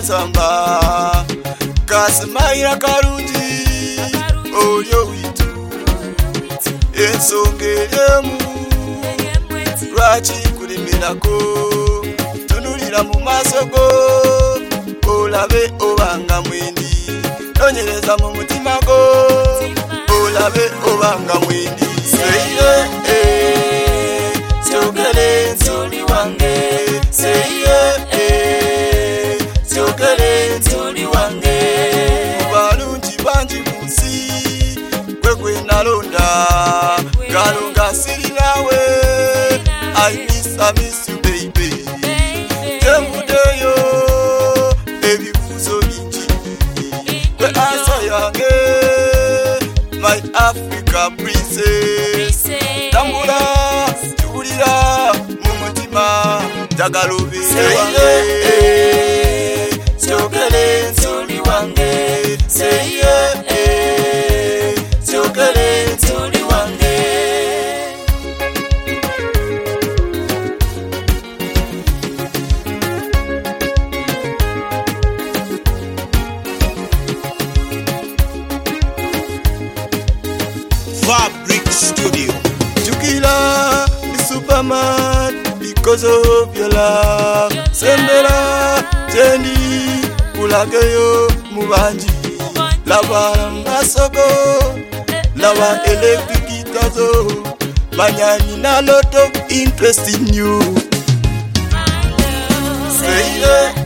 kansamba kasimaira karungi olyo witu ensongeremu lwaki kulimirako tunulira mu maaso go olabe obanga mwindi nonyereza mu mutima go olabe obanga mwindi seye syogere nsoli wange seye syogere nsoli wange balungi bangi munsi kwekwe nalonda kalonga sirinawe I miss you baby tembudeyo ebibuzo bingi kwe asa yange my Africa princess tambula tubulira mu mutima njagala obeere wange syogere nsoli wange seye syogere nsoli wange Fabric Studio. Chukila the Superman because of your love. Sembera Jenny Ulageyo Mubanji Lava Masogo Lava electric guitars. Manyani na lot of interest in you. Say